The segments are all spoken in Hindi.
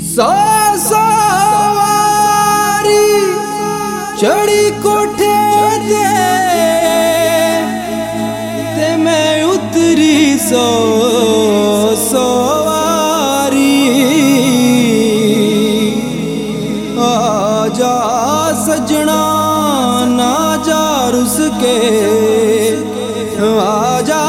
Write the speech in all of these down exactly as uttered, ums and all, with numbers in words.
सौ सवारी चढ़ी कोठे ते, ते मैं उतरी सौ सवारी। आजा सजना ना जा रुस के, आजा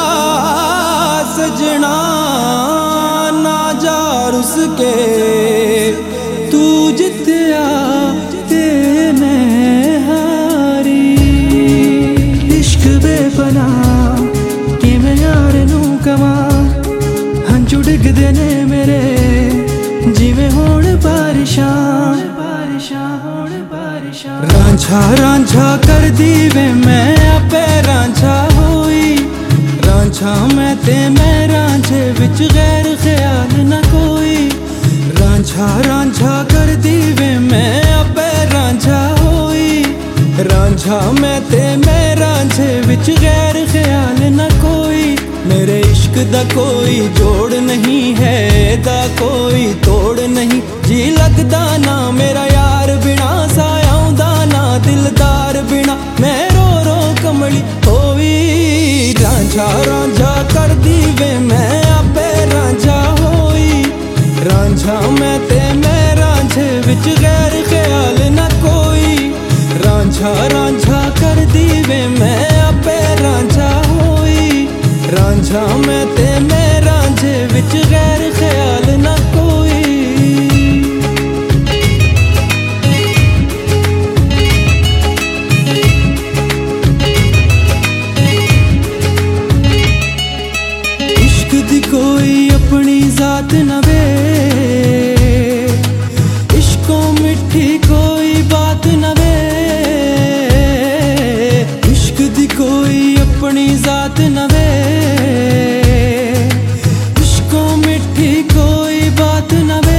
सजना ना जा रुस के, तू जित्या ते मैं हारी। इश्क बेपनाह कि मैं यार नू कमा, हंझू डिगदे ने मेरे जिवें होण बारिशां। रांझा रांझा कर दी वे मैं आपे रांझा होई, रांझा मैं ते मैं रांझे विच गैर ख्याल न कोई। रांझा रांझा कर दी वे मैं आपे रांझा होई, रांझा मैं ते मैं रांझे विच गैर ख्याल न कोई। मेरे इश्क दा कोई जोड़ नहीं है, दा कोई तोड़ नहीं, जी लगदा ना मेरा यार बिना, सायाउंदा ना दिलदार बिना, मैं रो रो कमली होवी। रांझा रांझा कर दी वे मैं आपे रांझा होई, रांझा मैं ते मैं रांझे विच गैर ख्याल न कोई। रांझा रांझा कर दी वे मैं आपे रांझा होई, रांझा मैं ते मैं रांझे विच गैर ख्याल न कोई। इश्क दी कोई अपनी जात न वे, इश्को मिठी कोई बात न वे। इश्क दी कोई अपनी जात न वे, इश्को मिठी कोई बात न वे।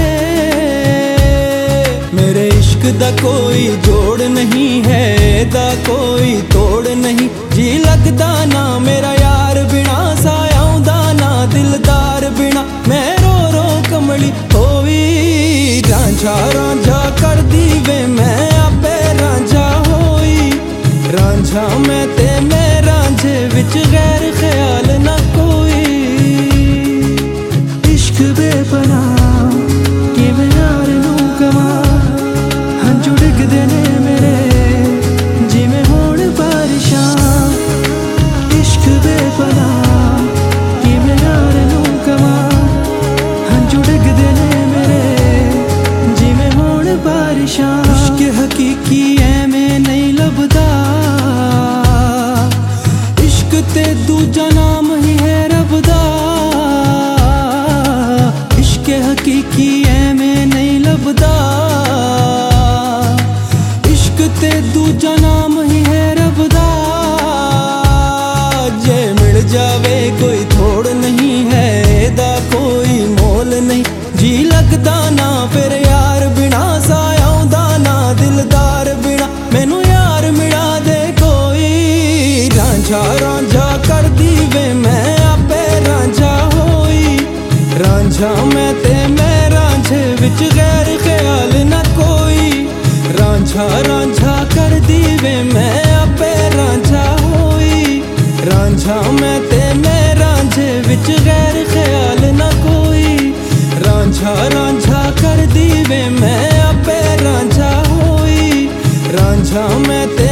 मेरे इश्क दा कोई जोड़ नहीं है, दा कोई तोड़ नहीं, जी लगदा ना मेरा यार बिना, सायाउंदा ना दिलदार बिना, मैं रो रो कमली होवी। रांझा रांझा कर दी वे मैं आपे रांझा होई, रांझा मैं ते मैं रांझे विच गैर ख्याल न कोई। इश्क बेपनाह कि मैं यार नू कमा, हंझू डिगदे ने मेरे जिवें होण बारिशां। इश्क बेपनाह कि मैं यार नू कमा, हंझू डिगदे ने मेरे जिवें होण बारिशां। इश्क हकीकी ऐवें नहीं लभदा, इश्क ते दूजा नाम ही है रब दा। इश्क हकीकी ऐवें नहीं लभदा, इश्क ते दूजा नाम ही है रब दा। जे मिल जावे कोई थोड़ नहीं है, दा कोई मोल नहीं, जी लगदा ना फिर यार बिना, सायाउंदा ना दिलदार बिना, मैनू यार मिला दे कोई। रांझा रांझा कर दी वे मैं आपे रांझा होई, रांझा मैं ते मैं रांझे विच गैर ख्याल न कोई। रांझा रांझा कर दी वे मैं आपे रांझा होई, रांझा मैं ते मैं रांझे विच गैर ख्याल न कोई। रांझा रांझा कर दी वे मैं आपे रांझा होई, रांझा मैं ते